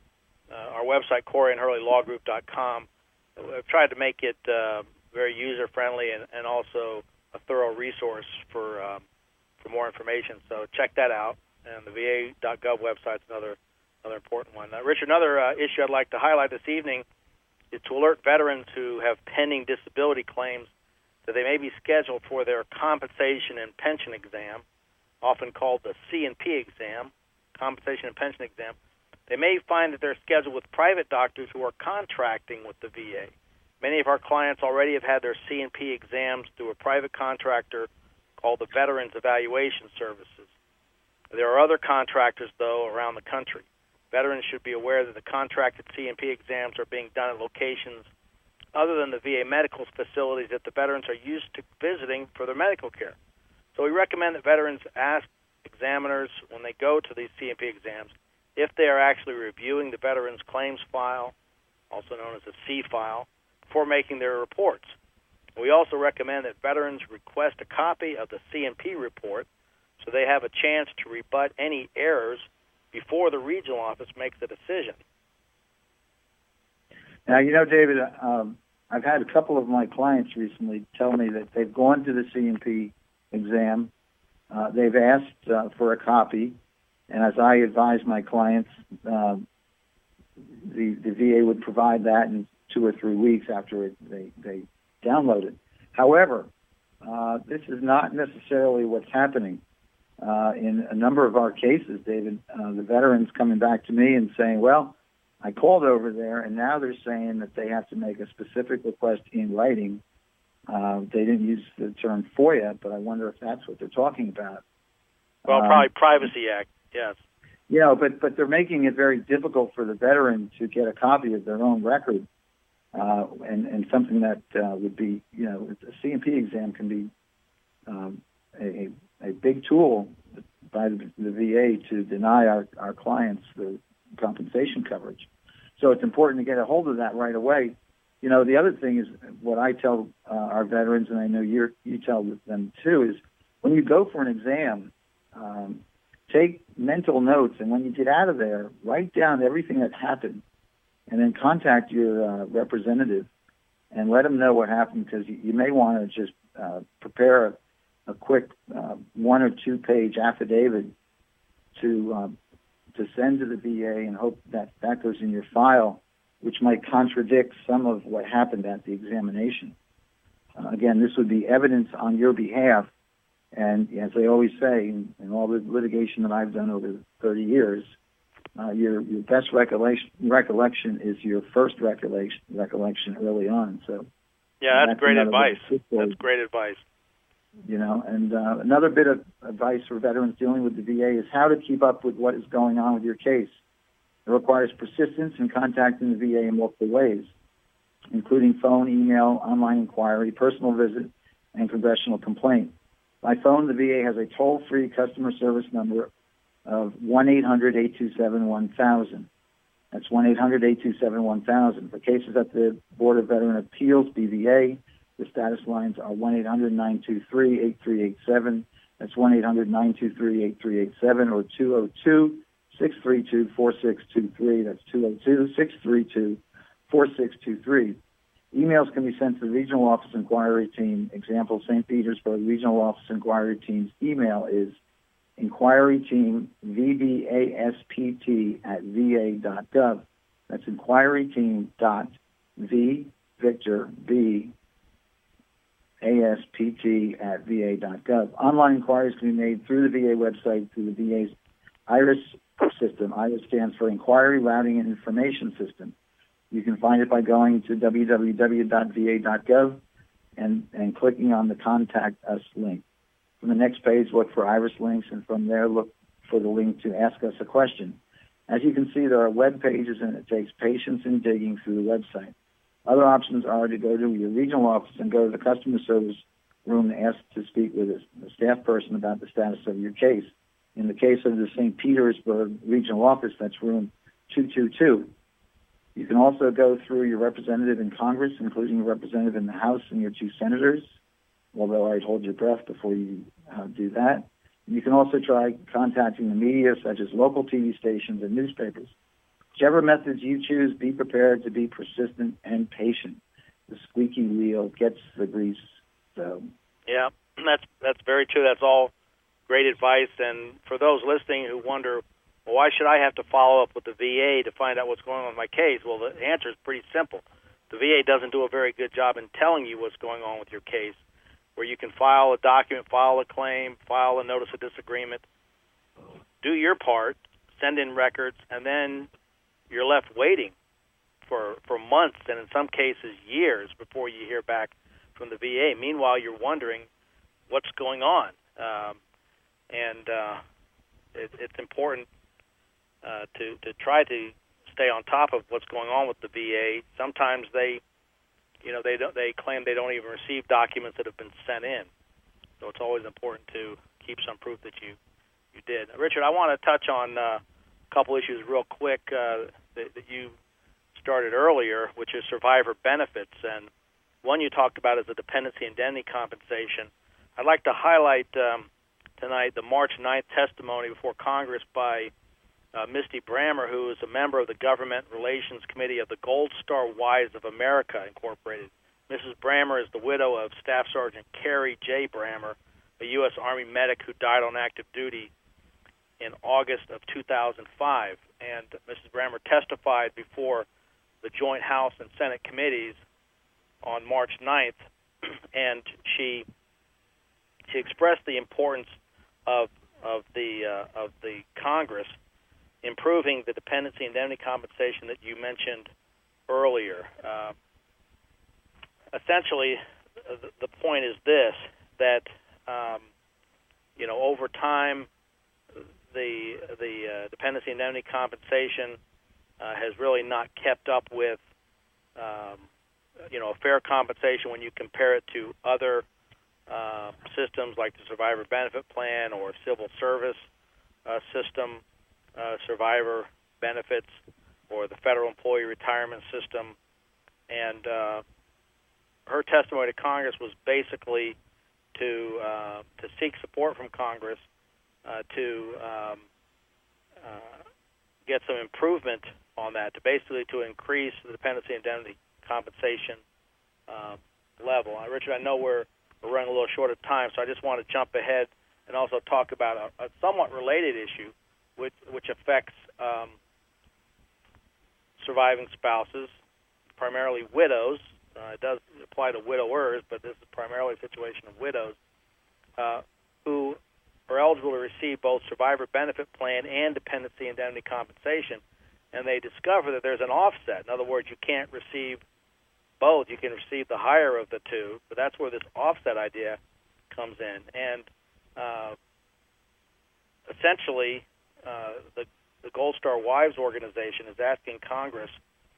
uh, our website, Corey and Hurley Law Group dot com, I've tried to make it uh, very user friendly and, and also a thorough resource for um, for more information. So check that out. And the V A dot gov website is another another important one. Uh, Richard, another uh, issue I'd like to highlight this evening is to alert veterans who have pending disability claims that they may be scheduled for their compensation and pension exam, often called the C and P exam, compensation and pension exam. They may find that they're scheduled with private doctors who are contracting with the V A. Many of our clients already have had their C and P exams through a private contractor called the Veterans Evaluation Services. There are other contractors, though, around the country. Veterans should be aware that the contracted C and P exams are being done at locations other than the V A medical facilities that the veterans are used to visiting for their medical care. So we recommend that veterans ask examiners when they go to these C and P exams if they are actually reviewing the veteran's claims file, also known as a C file, before making their reports. We also recommend that veterans request a copy of the C and P report so they have a chance to rebut any errors before the regional office makes a decision. Now, you know, David, um, I've had a couple of my clients recently tell me that they've gone to the C and P exam. Uh, they've asked uh, for a copy, and as I advise my clients, uh, the, the V A would provide that in two or three weeks after it, they, they download it. However, uh, this is not necessarily what's happening. Uh, in a number of our cases, David, uh, the veterans coming back to me and saying, well, I called over there, and now they're saying that they have to make a specific request in writing. Uh, they didn't use the term FOIA, but I wonder if that's what they're talking about. Well, um, probably Privacy Act, yes. You know, but, but they're making it very difficult for the veteran to get a copy of their own record, uh, and, and something that uh, would be, you know, a C and P exam can be um, a, a big tool by the, the V A to deny our, our clients the compensation coverage. So it's important to get a hold of that right away, you know, the other thing is what I tell uh, our veterans, and I know you're, you tell them too, is when you go for an exam, um, take mental notes, and when you get out of there, write down everything that happened, and then contact your uh, representative and let them know what happened, because you, you may want to just uh, prepare a, a quick uh, one or two page affidavit to um, to send to the V A and hope that that goes in your file, which might contradict some of what happened at the examination. Uh, again, this would be evidence on your behalf, and as they always say, in, in all the litigation that I've done over thirty years, uh, your your best recollection recollection is your first recollection recollection early on. So, yeah, that's, that's great advice. That's great advice. You know, and uh, another bit of advice for veterans dealing with the V A is how to keep up with what is going on with your case. It requires persistence in contacting the V A in multiple ways, including phone, email, online inquiry, personal visit, and congressional complaint. By phone, the V A has a toll-free customer service number of one eight hundred eight two seven one thousand. That's one eight hundred eight two seven one thousand. For cases at the Board of Veteran Appeals, B V A, the status lines are one eight hundred nine two three eight three eight seven. That's one eight hundred nine two three eight three eight seven, or two oh two six three two four six two three. That's two oh two six three two four six two three. Emails can be sent to the Regional Office Inquiry Team. Example, Saint Petersburg Regional Office Inquiry Team's email is inquiry team v b a s p t at v a dot gov. That's inquiry team dot v Victor B A S P T at v a dot gov. Online inquiries can be made through the V A website, through the V A's IRIS system. IRIS stands for Inquiry Routing and Information System. You can find it by going to w w w dot v a dot gov and, and clicking on the Contact Us link. From the next page, look for IRIS links, and from there, look for the link to Ask Us a Question. As you can see, there are web pages, and it takes patience in digging through the website. Other options are to go to your regional office and go to the customer service room and ask to speak with a, a staff person about the status of your case. In the case of the Saint Petersburg regional office, that's room two two two. You can also go through your representative in Congress, including your representative in the House and your two senators, although I'd hold your breath before you uh, do that. You can also try contacting the media, such as local T V stations and newspapers. Whichever methods you choose, be prepared to be persistent and patient. The squeaky wheel gets the grease. So, yeah, that's that's very true. That's all great advice. And for those listening who wonder, well, why should I have to follow up with the V A to find out what's going on with my case? Well, the answer is pretty simple. The V A doesn't do a very good job in telling you what's going on with your case, where you can file a document, file a claim, file a notice of disagreement, do your part, send in records, and then you're left waiting for for months and in some cases years before you hear back from the V A. Meanwhile, you're wondering what's going on, um, and uh, it, it's important uh, to to try to stay on top of what's going on with the V A. Sometimes they, you know, they don't, they claim they don't even receive documents that have been sent in. So it's always important to keep some proof that you you did. Richard, I want to touch on Uh, couple issues real quick uh, that, that you started earlier, which is survivor benefits. And one you talked about is the dependency indemnity compensation. I'd like to highlight um, tonight the March ninth testimony before Congress by uh, Misty Brammer, who is a member of the Government Relations Committee of the Gold Star Wives of America, Incorporated. Missus Brammer is the widow of Staff Sergeant Carrie J. Brammer, a U S Army medic who died on active duty in August of two thousand five, and Missus Brammer testified before the Joint House and Senate committees on March ninth, and she she expressed the importance of of the uh, of the Congress improving the dependency indemnity compensation that you mentioned earlier. Uh, essentially, the, the point is this: that um, you know, over time, the the uh, dependency indemnity compensation uh, has really not kept up with um, you know, a fair compensation when you compare it to other uh, systems like the Survivor Benefit Plan or Civil Service uh, System uh, Survivor Benefits or the Federal Employee Retirement System. and uh, her testimony to Congress was basically to uh, to seek support from Congress uh, to um, uh, get some improvement on that, to basically to increase the dependency indemnity compensation uh, level. Uh, Richard, I know we're, we're running a little short of time, so I just want to jump ahead and also talk about a, a somewhat related issue, which which affects um, surviving spouses, primarily widows. Uh, it does apply to widowers, but this is primarily a situation of widows uh, who are eligible to receive both survivor benefit plan and dependency indemnity compensation, and they discover that there's an offset. In other words, you can't receive both. You can receive the higher of the two, but that's where this offset idea comes in. And uh, essentially, uh, the, the Gold Star Wives organization is asking Congress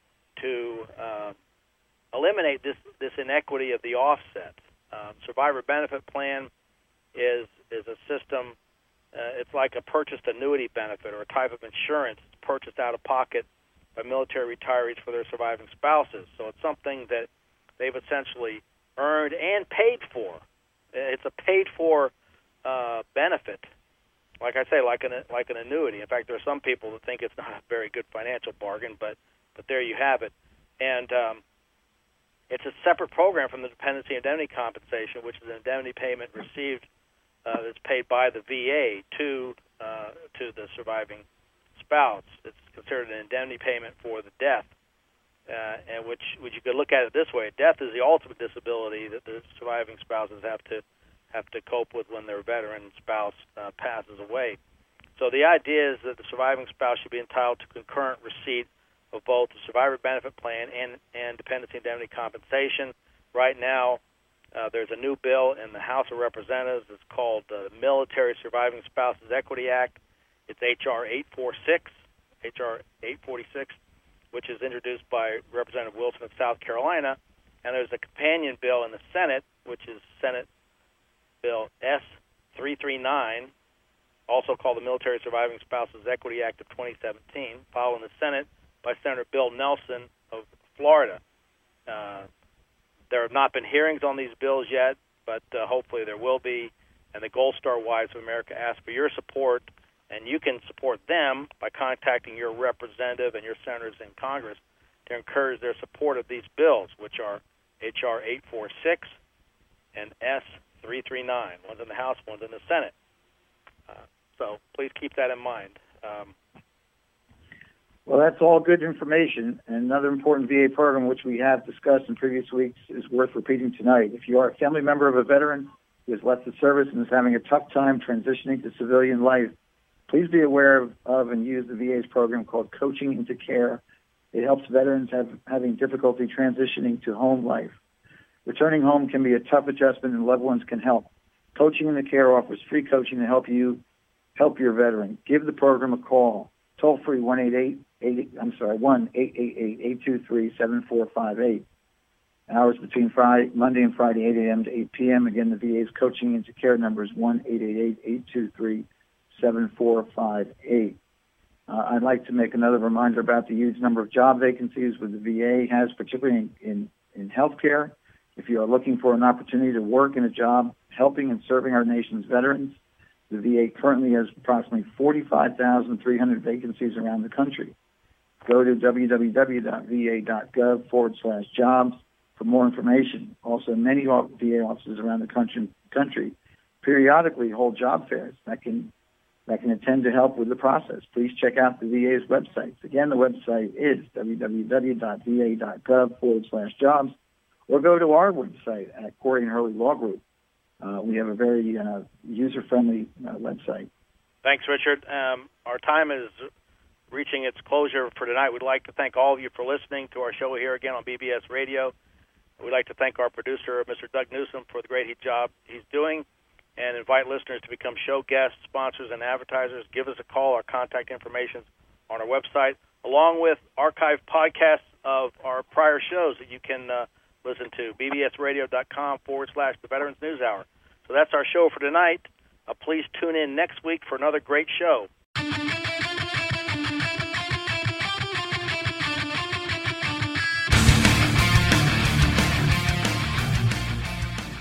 to uh, eliminate this, this inequity of the offset. Um, survivor benefit plan is is a system. Uh, it's like a purchased annuity benefit or a type of insurance. It's purchased out of pocket by military retirees for their surviving spouses. So it's something that they've essentially earned and paid for. It's a paid-for uh, benefit. Like I say, like an like an annuity. In fact, there are some people that think it's not a very good financial bargain, but but there you have it. And um, it's a separate program from the dependency indemnity compensation, which is an indemnity payment received uh, that's paid by the V A to uh, to the surviving spouse. It's considered an indemnity payment for the death, uh, and which which you could look at it this way: death is the ultimate disability that the surviving spouses have to have to cope with when their veteran spouse uh, passes away. So the idea is that the surviving spouse should be entitled to concurrent receipt of both the survivor benefit plan and, and dependency indemnity compensation. Right now, uh, there's a new bill in the House of Representatives. It's called the Military Surviving Spouses Equity Act. It's H R eight forty-six, H R eight forty-six, which is introduced by Representative Wilson of South Carolina. And there's a companion bill in the Senate, which is Senate Bill S three thirty-nine, also called the Military Surviving Spouses Equity Act of twenty seventeen, filed in the Senate by Senator Bill Nelson of Florida. Uh, there have not been hearings on these bills yet, but uh, hopefully there will be. And the Gold Star Wives of America ask for your support, and you can support them by contacting your representative and your senators in Congress to encourage their support of these bills, which are H R eight forty-six and S three thirty-nine. One's in the House, one's in the Senate. Uh, so please keep that in mind. Um, Well, that's all good information. And another important V A program, which we have discussed in previous weeks, is worth repeating tonight. If you are a family member of a veteran who has left the service and is having a tough time transitioning to civilian life, please be aware of, of and use the V A's program called Coaching into Care. It helps veterans have, having difficulty transitioning to home life. Returning home can be a tough adjustment, and loved ones can help. Coaching into Care offers free coaching to help you help your veteran. Give the program a call. Toll free one eight eight eight. I'm sorry, one eight eight eight eight two three seven four five eight. Hours between Friday, Monday and Friday, eight a.m. to eight p.m. Again, the V A's Coaching into Care number is one eight eight eight eight two three seven four five eight. Uh, I'd like to make another reminder about the huge number of job vacancies with the V A has, particularly in, in, in healthcare. If you are looking for an opportunity to work in a job helping and serving our nation's veterans, the V A currently has approximately forty-five thousand three hundred vacancies around the country. Go to www.va.gov forward slash jobs for more information. Also, many V A offices around the country, country periodically hold job fairs that can that can attend to help with the process. Please check out the V A's websites. Again, the website is www.va.gov forward slash jobs, or go to our website at Corey and Hurley Law Group. Uh, we have a very uh, user-friendly uh, website. Thanks, Richard. Um, our time is reaching its closure for tonight. We'd like to thank all of you for listening to our show here again on B B S Radio. We'd like to thank our producer, Mister Doug Newsom, for the great job he's doing, and invite listeners to become show guests, sponsors, and advertisers. Give us a call. Our contact information on our website, along with archived podcasts of our prior shows that you can uh, listen to, bbsradio.com forward slash the Veterans News Hour. So that's our show for tonight. Uh, please tune in next week for another great show.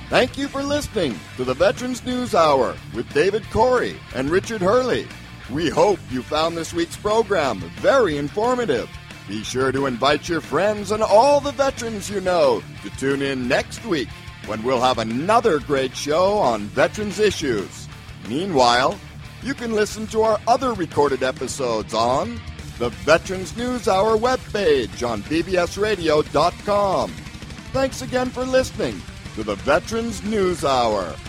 Thank you for listening to the Veterans News Hour with David Corey and Richard Hurley. We hope you found this week's program very informative. Be sure to invite your friends and all the veterans you know to tune in next week when we'll have another great show on veterans issues. Meanwhile, you can listen to our other recorded episodes on the Veterans News Hour webpage on b b s radio dot com. Thanks again for listening to the Veterans News Hour.